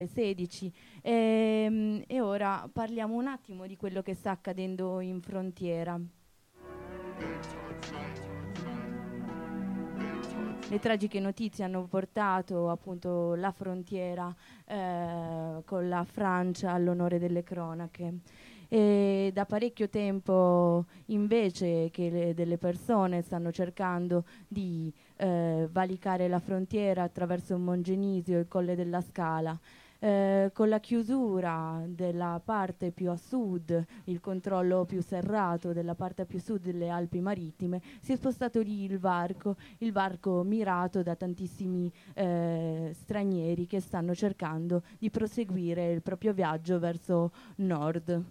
16 e ora parliamo un attimo di quello che sta accadendo in frontiera. Le tragiche notizie hanno portato appunto la frontiera con la Francia all'onore delle cronache. E da parecchio tempo invece che delle persone stanno cercando di valicare la frontiera attraverso Mongenisio e il Colle della Scala, con la chiusura della parte più a sud, il controllo più serrato della parte più sud delle Alpi Marittime, si è spostato lì il varco mirato da tantissimi stranieri che stanno cercando di proseguire il proprio viaggio verso nord.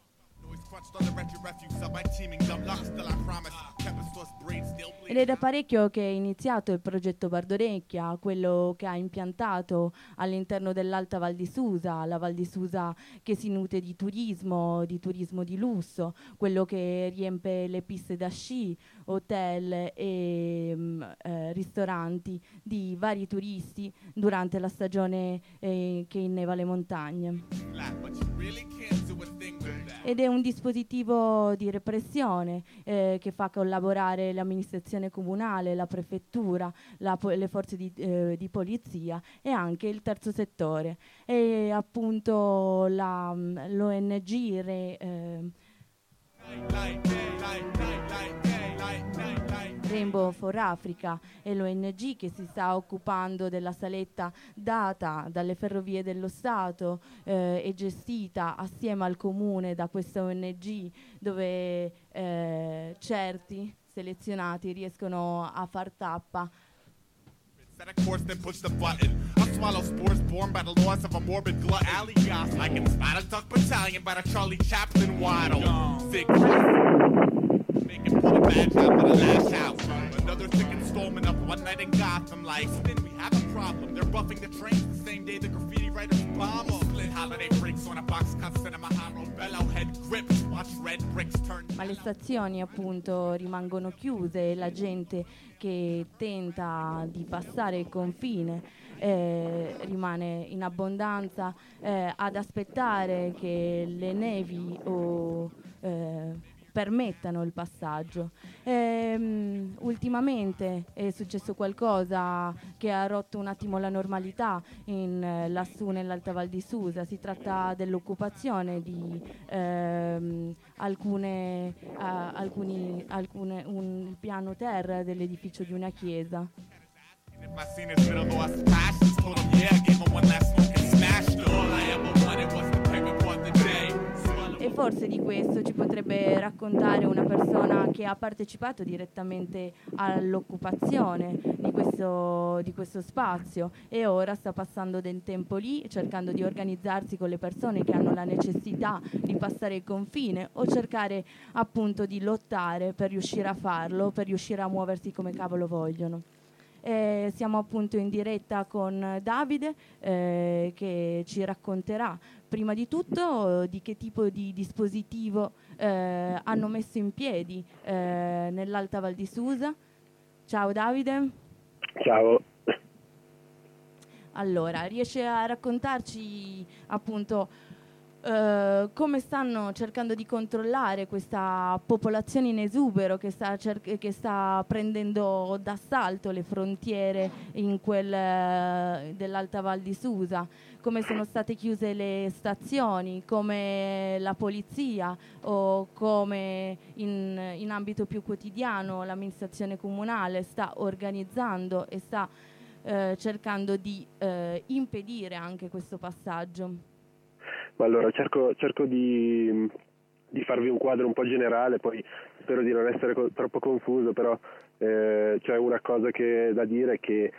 Ed è da parecchio che è iniziato il progetto Bardonecchia, quello che ha impiantato all'interno dell'Alta Val di Susa, la Val di Susa che si nutre di turismo di lusso, quello che riempie le piste da sci, hotel e ristoranti di vari turisti durante la stagione che inneva le montagne. Ed è un dispositivo di repressione che fa collaborare l'amministrazione comunale, la prefettura, le forze di polizia e anche il terzo settore. E appunto l'ONG Rainbow for Africa è l'ONG che si sta occupando della saletta data dalle Ferrovie dello Stato e gestita assieme al comune da questa ONG, dove certi selezionati riescono a far tappa. Set a course, then push the button. I swallow spores born by the laws of a morbid glutton. Alias, like in Spotted Duck Battalion by the Charlie Chaplin waddle. Sick. Making pull the badge out for the last house. Another sick installment of One Night in Gotham. Like, then we have a problem. They're buffing the trains the same day the graffiti writers bomb them. Split holiday breaks on a box cut cinema hollow. Bellow head grips. Watch red bricks turn. Ma le stazioni appunto rimangono chiuse e la gente che tenta di passare il confine rimane in abbondanza ad aspettare che le nevi o permettano il passaggio. Ultimamente è successo qualcosa che ha rotto un attimo la normalità lassù nell'Alta Val di Susa. Si tratta dell'occupazione di un piano terra dell'edificio di una chiesa. E forse di questo ci potrebbe raccontare una persona che ha partecipato direttamente all'occupazione di questo spazio e ora sta passando del tempo lì cercando di organizzarsi con le persone che hanno la necessità di passare il confine o cercare appunto di lottare per riuscire a farlo, per riuscire a muoversi come cavolo vogliono. Siamo appunto in diretta con Davide che ci racconterà prima di tutto di che tipo di dispositivo hanno messo in piedi nell'Alta Val di Susa. Ciao Davide. Ciao. Allora, riesci a raccontarci appunto come stanno cercando di controllare questa popolazione in esubero che sta prendendo d'assalto le frontiere dell'Alta Val di Susa, come sono state chiuse le stazioni, come la polizia o come in ambito più quotidiano l'amministrazione comunale sta organizzando e sta cercando di impedire anche questo passaggio. Allora, cerco di farvi un quadro un po' generale, poi spero di non essere troppo confuso, però c'è una cosa che da dire è che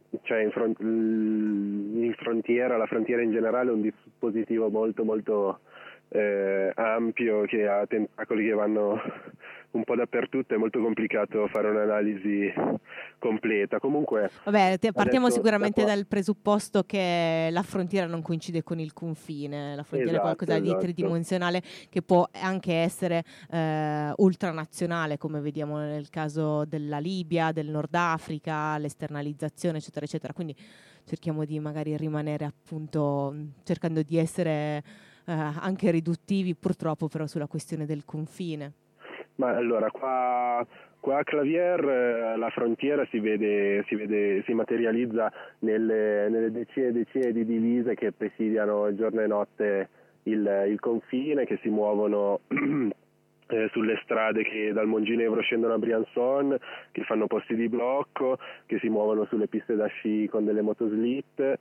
in frontiera, la frontiera in generale è un dispositivo molto molto ampio che ha tentacoli che vanno un po' dappertutto, è molto complicato fare un'analisi completa. Comunque, vabbè, partiamo adesso sicuramente dal presupposto che la frontiera non coincide con il confine, la frontiera è qualcosa di tridimensionale che può anche essere ultranazionale, come vediamo nel caso della Libia, del Nord Africa, l'esternalizzazione, eccetera, eccetera. Quindi cerchiamo di magari rimanere appunto, cercando di essere anche riduttivi, purtroppo però sulla questione del confine. Ma allora, qua a Clavier la frontiera si materializza nelle decine e decine di divise che presidiano giorno e notte il confine, che si muovono sulle strade che dal Monginevro scendono a Briançon, che fanno posti di blocco, che si muovono sulle piste da sci con delle motoslit,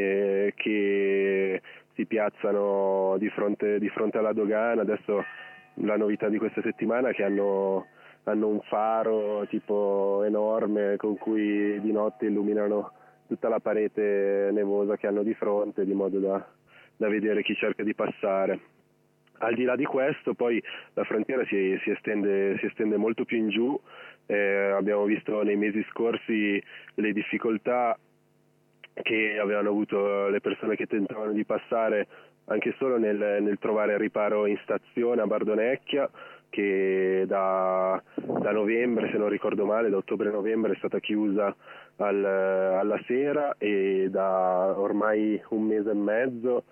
che si piazzano di fronte alla dogana. Adesso la novità di questa settimana è che hanno un faro tipo enorme con cui di notte illuminano tutta la parete nevosa che hanno di fronte, di modo da vedere chi cerca di passare. Al di là di questo, poi la frontiera si estende molto più in giù. Abbiamo visto nei mesi scorsi le difficoltà che avevano avuto le persone che tentavano di passare, anche solo nel trovare riparo in stazione a Bardonecchia, che da novembre, se non ricordo male, da ottobre-novembre è stata chiusa alla sera, e da ormai un mese e mezzo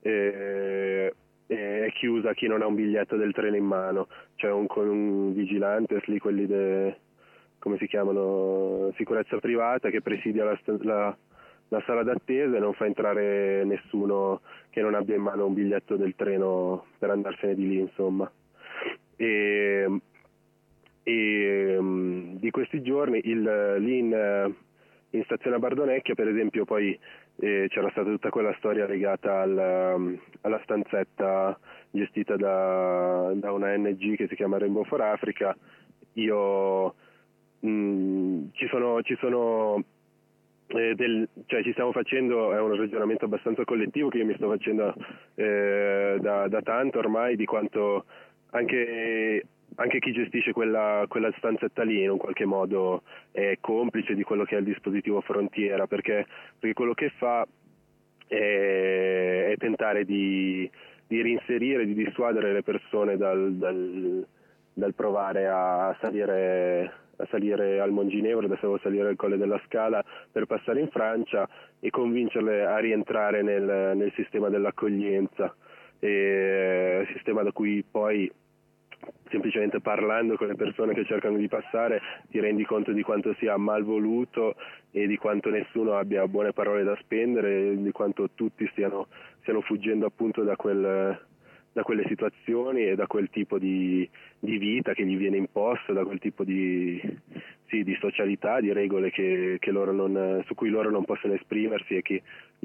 è chiusa a chi non ha un biglietto del treno in mano. C'è un vigilante, lì quelli come si chiamano, sicurezza privata, che presidia la sala d'attesa e non fa entrare nessuno che non abbia in mano un biglietto del treno per andarsene di lì, insomma. E di questi giorni lì in stazione a Bardonecchia, per esempio, poi c'era stata tutta quella storia legata alla stanzetta gestita da una ONG che si chiama Rainbow for Africa. Ci stiamo facendo, è un ragionamento abbastanza collettivo che io mi sto facendo da tanto ormai, di quanto anche chi gestisce quella stanzetta lì in un qualche modo è complice di quello che è il dispositivo frontiera, perché quello che fa è tentare di reinserire, di dissuadere le persone dal provare a salire al Monginevro, adesso salire al Colle della Scala per passare in Francia, e convincerle a rientrare nel sistema dell'accoglienza, sistema da cui poi, semplicemente parlando con le persone che cercano di passare, ti rendi conto di quanto sia malvoluto e di quanto nessuno abbia buone parole da spendere, di quanto tutti stiano fuggendo appunto da quelle situazioni e da quel tipo di vita che gli viene imposto, da quel tipo di socialità, di regole su cui loro non possono esprimersi e che